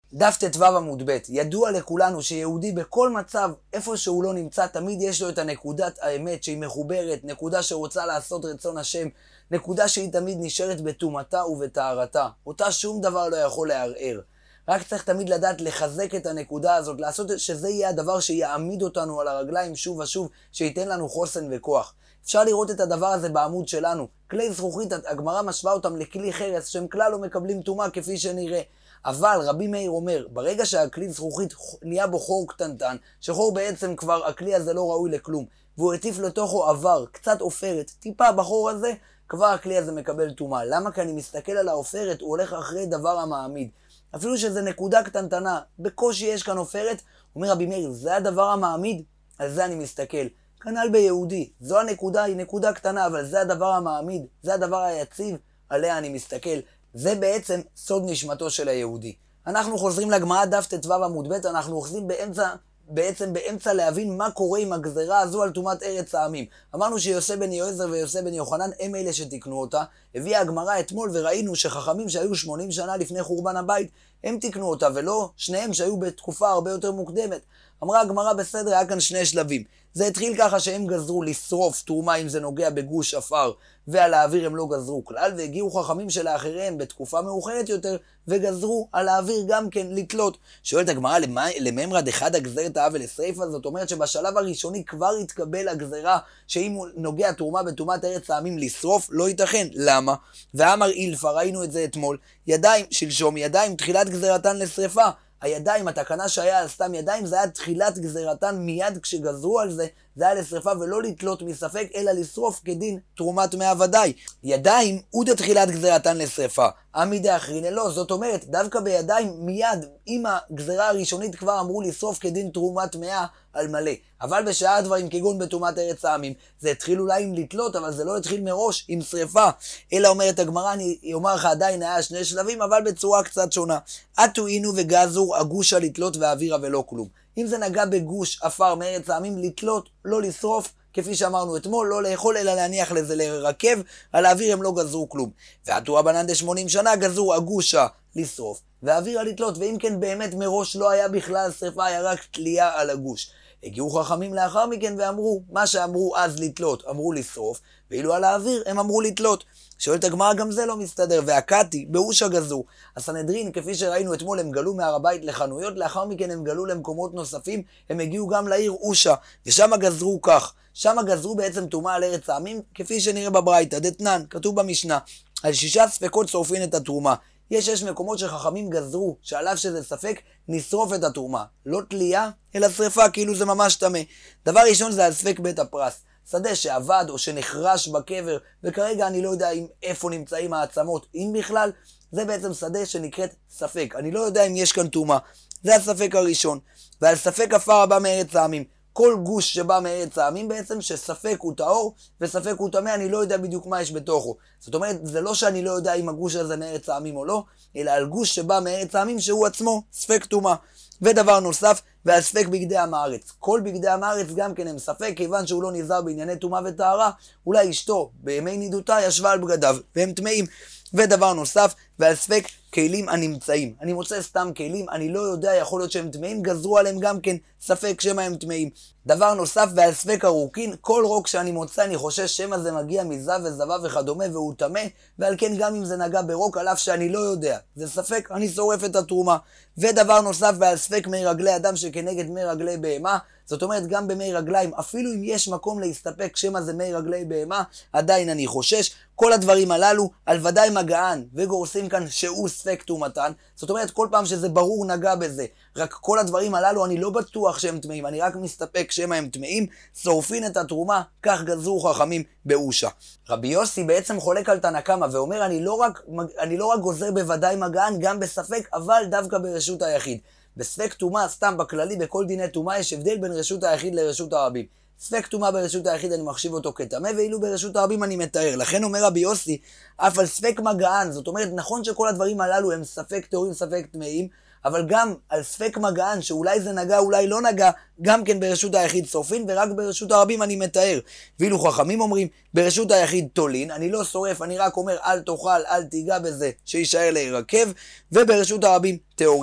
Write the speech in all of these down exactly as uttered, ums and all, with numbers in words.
דף ט"ו עמוד ב'. ידוע לכולנו שיהודי בכל מצב, איפה שהוא לא נמצא, תמיד יש לו את הנקודת האמת שהיא מחוברת, נקודה שרוצה לעשות רצון השם, נקודה שהיא תמיד נשארת בטומאתה ובטהרתה. אותה שום דבר לא יכול לערער. רק צריך תמיד לדעת לחזק את הנקודה הזאת, לעשות שזה יהיה הדבר שיעמיד אותנו על הרגליים שוב ושוב, שייתן לנו חוסן וכוח. אפשר לראות את הדבר הזה בעמוד שלנו. כלי זכוכית, הגמרא משווה אותם לכלי חרס, שהם כלל לא מקבלים טומאה כפי שנראה. אבל רבי מאיר אומר, ברגע שהכלי זכוכית נהיה בו חור קטנטן, שחור בעצם כבר הכלי הזה לא ראוי לכלום, והוא הטיף לתוכו עבר, קצת עופרת, טיפה בחור הזה, כבר הכלי הזה מקבל טומאה. למה? כי אני מסתכל על העופרת, הוא הולך אחרי דבר המעמיד. אפילו שזה נקודה קטנטנה, בקושי יש כאן עופרת, אומר רבי מאיר, זה הדבר המעמיד, על זה אני מסתכל. כנ"ל ביהודי, זו הנקודה, היא נקודה קטנה, אבל זה הדבר המעמיד, זה הדבר היציב, עליה אני מסתכל. זה בעצם סוד נשמתו של היהודי. אנחנו חוזרים לגמרא דף ט"ו עמוד ב', אנחנו אוחזים באמצע, בעצם באמצע להבין מה קורה עם הגזרה הזו על טומאת ארץ העמים. אמרנו שיוסף בן יועזר ויוסף בן יוחנן הם אלה שתיקנו אותה. הביאה הגמרא אתמול וראינו שחכמים שהיו שמונים שנה לפני חורבן הבית, הם תיקנו אותה, ולא שניהם שהיו בתקופה הרבה יותר מוקדמת. אמרה הגמרא בסדר, היה כאן שני שלבים. זה התחיל ככה שהם גזרו לשרוף תרומה אם זה נוגע בגוש אפר, ועל האוויר הם לא גזרו כלל, והגיעו חכמים שלאחריהם בתקופה מאוחרת יותר, וגזרו על האוויר גם כן לתלות. שואלת הגמרא, לממרא דחד הגזרת העוול לשריפה? זאת אומרת שבשלב הראשוני כבר התקבל הגזרה, שאם נוגע תרומה בטומאת ארץ העמים לשרוף, לא ייתכן. למה? ואמר אילפא, ראינו את זה אתמול, ידיים, שלשום, ידיים, תחילת גזרתן לשריפה. הידיים, התקנה שהיה על סתם ידיים, זה היה תחילת גזרתן מיד כשגזרו על זה, זה היה לשריפה ולא לתלות מספק, אלא לשרוף כדין תרומת מאה ודאי. ידיים, עוד תחילת גזרתן לשריפה. עמידי אחרין לא, זאת אומרת, דווקא בידיים מיד, עם הגזרה הראשונית כבר אמרו לשרוף כדין תרומת מאה על מלא. אבל בשעה דברים כגון בטומאת ארץ העמים, זה התחיל אולי עם לתלות, אבל זה לא התחיל מראש עם שריפה. אלא אומרת הגמרא, אני אומר לך עדיין היה שני שלבים, אבל בצורה קצת שונה. עטוינו וגזור, הגושה לתלות ואווירה ולא כלום. אם זה נגע בגוש אפר מארץ העמים, לתלות, לא לשרוף, כפי שאמרנו אתמול, לא לאכול אלא להניח לזה לרכב, על האוויר הם לא גזרו כלום. ועטו רבנן ד-שמונים שנה גזרו הגושה לשרוף, והאווירה לתלות, ואם כן באמת מראש לא היה בכלל שריפה, היה רק תלייה על הגוש. הגיעו חכמים לאחר מכן ואמרו, מה שאמרו אז לתלות, אמרו לשרוף, ואילו על האוויר הם אמרו לתלות. שואלת הגמרא, גם זה לא מסתדר. והקתי, באושה גזרו. הסנהדרין, כפי שראינו אתמול, הם גלו מהר הבית לחנויות, לאחר מכן הם גלו למקומות נוספים, הם הגיעו גם לעיר אושה, ושם גזרו כך. שם גזרו בעצם טומאה על ארץ העמים, כפי שנראה בברייתא, דתנן, כתוב במשנה, על שישה ספקות שורפין את התרומה. יש שש מקומות שחכמים גזרו, שעליו שזה ספק, נשרוף את התרומה. לא תלייה, אלא שריפה, כאילו זה ממש טמא. דבר ראשון זה על ספק בית הפרס. שדה שעבד או שנחרש בקבר, וכרגע אני לא יודע אם איפה נמצאים העצמות, אם בכלל, זה בעצם שדה שנקראת ספק. אני לא יודע אם יש כאן טומאה. זה הספק הראשון. ועל ספק עפר הבא מארץ העמים. כל גוש שבא מארץ העמים בעצם שספק הוא טהור וספק הוא טמא, אני לא יודע בדיוק מה יש בתוכו. זאת אומרת, זה לא שאני לא יודע אם הגוש הזה מארץ העמים או לא, אלא על גוש שבא מארץ העמים שהוא עצמו ספק טומאה. ודבר נוסף, ועל ספק בגדי עם הארץ. כל בגדי עם הארץ גם כן הם ספק, כיוון שהוא לא נזהר בענייני טומאה וטהרה, אולי אשתו בימי נידותה ישבה על בגדיו, והם טמאים. ודבר נוסף, ועל ספק כלים הנמצאים. אני מוצא סתם כלים, אני לא יודע, יכול להיות שהם טמאים, גזרו עליהם גם כן ספק שמה הם טמאים. דבר נוסף, ועל ספק הרוקין, כל רוק שאני מוצא, אני חושש שמה זה מגיע מזב וזבה וכדומה, והוא טמא, ועל כן גם אם זה נגע ברוק, על אף שאני לא יודע, זה ספק, אני שורף את התרומה. ודבר נוסף, ועל ספק מי רגלי אדם שכנגד מי רגלי בהמה, זאת אומרת גם במי רגליים, אפילו אם יש מקום להסתפק שמה זה מי רגלי בהמה, עדיין אני חושש. כל הדברים הללו, על ודאי מגען, וגורסים כאן שהוא ספק טומאתן, זאת אומרת כל פעם שזה ברור נגע בזה, רק כל הדברים הללו אני לא בטוח שהם טמאים, אני רק מסתפק שמה הם טמאים, שורפין את התרומה, כך גזרו חכמים באושה. רבי יוסי בעצם חולק על תנא קמא ואומר, אני לא רק, אני לא רק גוזר בוודאי מגען, גם בספק, אבל דווקא ברשות היחיד. בספק טומאה, סתם בכללי, בכל דיני טומאה יש הבדל בין רשות היחיד לרשות הרבים. ספק טומאה ברשות היחיד אני מחשיב אותו כטמא, ואילו ברשות הרבים אני מתאר. לכן אומר רבי יוסי, אף על ספק מגען, זאת אומרת, נכון שכל הדברים הללו הם ספק טהורים, ספק טמאים, אבל גם על ספק מגען, שאולי זה נגע, אולי לא נגע, גם כן ברשות היחיד שורפין, ורק ברשות הרבים אני מתאר. ואילו חכמים אומרים, ברשות היחיד תולין, אני לא שורף, אני רק אומר, אל תאכל, אל תיגע בזה, שישאר להירקב, וברשות הרבים טהורין.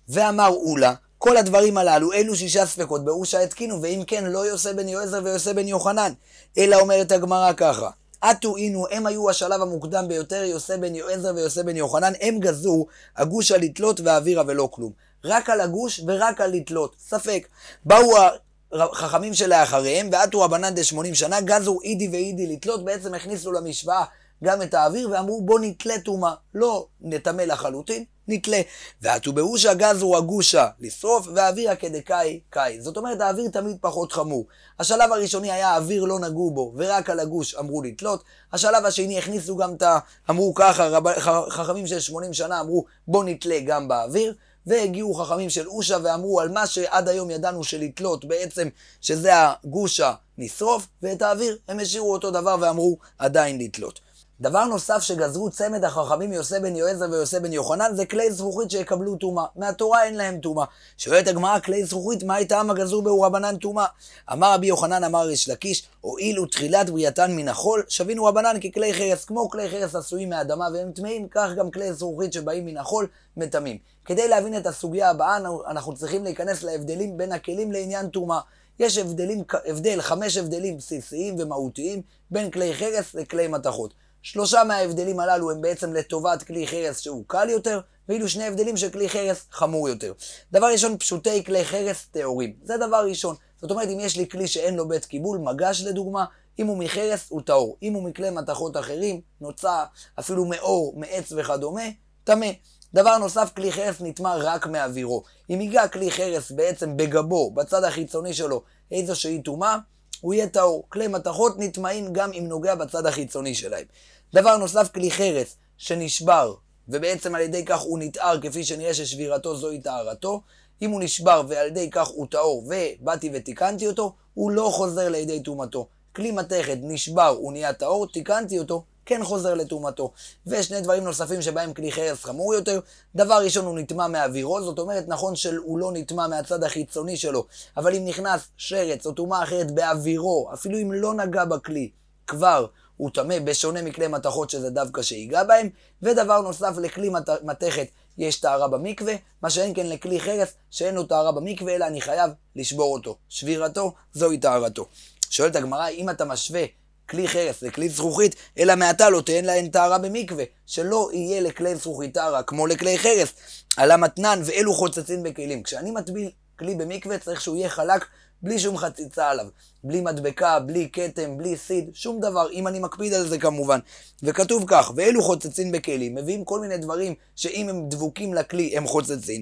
ואמר אולה, כל הדברים הללו, אלו שישה ספקות באושה התקינו, ואם כן לא יוסי בן יועזר ויוסי בן יוחנן, אלא אומרת הגמרא ככה, עטו אינו, הם היו השלב המוקדם ביותר, יוסי בן יועזר ויוסי בן יוחנן, הם גזרו הגושה לתלות והאווירה ולא כלום. רק על הגוש ורק על לתלות, ספק. באו החכמים שלאחריהם, ועטו רבנן ד-שמונים שנה, גזרו אידי ואידי לתלות, בעצם הכניסו למשוואה גם את האוויר, ואמרו בוא נתלה תומה, לא נתמה לחלוטין, נתלה. ועטו באושה גזרו הגושה לשרוף, והאווירה כדקאי קאי. זאת אומרת, האוויר תמיד פחות חמור. השלב הראשוני היה האוויר לא נגעו בו, ורק על הגוש אמרו לתלות. השלב השני הכניסו גם את ה... אמרו ככה, רב... חכמים של שמונים שנה אמרו בוא נתלה גם באוויר, והגיעו חכמים של אושה ואמרו על מה שעד היום ידענו שלתלות בעצם שזה הגושה נשרוף, ואת האוויר הם השאירו אותו דבר ואמרו עדיין לתלות. דבר נוסף שגזרו צמד החכמים יוסי בן יועזר ויוסי בן יוחנן זה כלי זכוכית שיקבלו טומאה. מהתורה אין להם טומאה. שואלת הגמרא, כלי זכוכית, מה הייתה מה גזרו בהו רבנן טומאה? אמר רבי יוחנן אמר ריש לקיש, הואיל תחילת בריאתן מן החול, שבינו רבנן ככלי חרס, כמו כלי חרס עשויים מאדמה והם טמאים, כך גם כלי זכוכית שבאים מן החול מטמאים. כדי להבין את הסוגיה הבאה, אנחנו צריכים להיכנס להבדלים בין הכלים לעניין טומאה. יש הבדלים, הבדל, חמש הבדלים בסיסיים ומהותיים בין כלי חרס לכלי מתכות. שלושה מההבדלים הללו הם בעצם לטובת כלי חרס שהוא קל יותר, ואילו שני הבדלים של כלי חרס חמור יותר. דבר ראשון, פשוטי כלי חרס טהורים. זה דבר ראשון. זאת אומרת, אם יש לי כלי שאין לו בית קיבול, מגש לדוגמה, אם הוא מחרס הוא טהור. אם הוא מכלי מתכות אחרים, נוצה אפילו מאור, מעץ וכדומה, טמא. דבר נוסף, כלי חרס נטמע רק מאווירו. אם ייגע כלי חרס בעצם בגבו, בצד החיצוני שלו, איזושהי טומאה, הוא יהיה טהור. כלי מתכות נטמעים גם אם נוגע בצד החיצוני שלהם. דבר נוסף, כלי חרס שנשבר, ובעצם על ידי כך הוא נתאר, כפי שנראה ששבירתו זוהי טהרתו, אם הוא נשבר ועל ידי כך הוא טהור ובאתי ותיקנתי אותו, הוא לא חוזר לידי טומאתו. כלי מתכת נשבר, הוא נהיה טהור, תיקנתי אותו, כן חוזר לטומאתו. ושני דברים נוספים שבהם כלי חרס חמור יותר. דבר ראשון, הוא נטמע מאווירו, זאת אומרת נכון שהוא לא נטמע מהצד החיצוני שלו, אבל אם נכנס שרץ או טומאה אחרת באווירו, אפילו אם לא נגע בכלי, כבר הוא טמא, בשונה מכלי מתכות שזה דווקא שיגע בהם. ודבר נוסף, לכלי מתכת יש טהרה במקווה, מה שאין כן לכלי חרס שאין לו טהרה במקווה, אלא אני חייב לשבור אותו. שבירתו זוהי טהרתו. שואלת הגמרא, אם אתה משווה כלי חרס לכלי זכוכית, אלא מעתה לא תהן להן טהרה במקווה, שלא יהיה לכלי זכוכית טהרה כמו לכלי חרס, על המתנן ואלו חוצצים בכלים. כשאני מטביל כלי במקווה צריך שהוא יהיה חלק בלי שום חציצה עליו, בלי מדבקה, בלי כתם, בלי סיד, שום דבר, אם אני מקפיד על זה כמובן. וכתוב כך, ואלו חוצצים בכלים, מביאים כל מיני דברים שאם הם דבוקים לכלי הם חוצצים.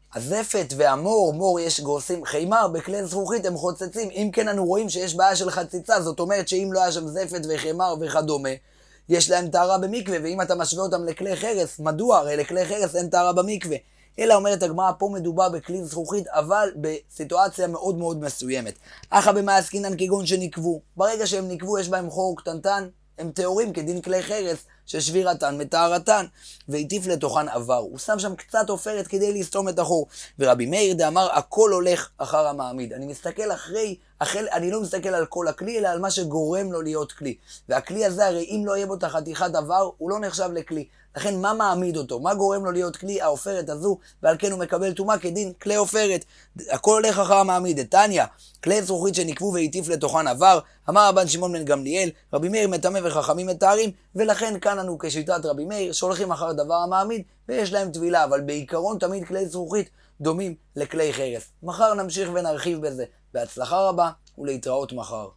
הזפת והמור, מור יש גורסים, חימר בכלי זכוכית הם חוצצים, אם כן אנו רואים שיש בעיה של חציצה, זאת אומרת שאם לא היה שם זפת וחימר וכדומה, יש להם טהרה במקווה, ואם אתה משווה אותם לכלי חרס, מדוע? הרי לכלי חרס אין טהרה במקווה. אלא אומרת הגמרא, פה מדובר בכלי זכוכית, אבל בסיטואציה מאוד מאוד מסוימת. אחא במאי עסקינן כגון שנקבו. ברגע שהם נקבו, יש בהם חור קטנטן, הם טהורים כדין כלי חרס, ששבירתן מטהרתן, והטיף לתוכן עבר. הוא שם שם קצת עופרת כדי לסתום את החור. ורבי מאיר דאמר, הכל הולך אחר המעמיד. אני מסתכל אחרי, אחרי, אני לא מסתכל על כל הכלי, אלא על מה שגורם לו להיות כלי. והכלי הזה, הרי אם לא יהיה בו חתיכת עבר, הוא לא נחשב לכלי. לכן מה מעמיד אותו? מה גורם לו להיות כלי? העופרת הזו, ועל כן הוא מקבל טומאה כדין כלי עופרת. הכל הולך אחר המעמיד. תניא, כלי זכוכית שנקבו והטיף לתוכן עבר, אמר רבן שמעון בן גמליאל, רבי מאיר מטמא וחכמים מטהרים, ולכן כאן אנו כשיטת רבי מאיר שהולכים אחר דבר המעמיד ויש להם טבילה, אבל בעיקרון תמיד כלי זכוכית דומים לכלי חרס. מחר נמשיך ונרחיב בזה. בהצלחה רבה ולהתראות מחר.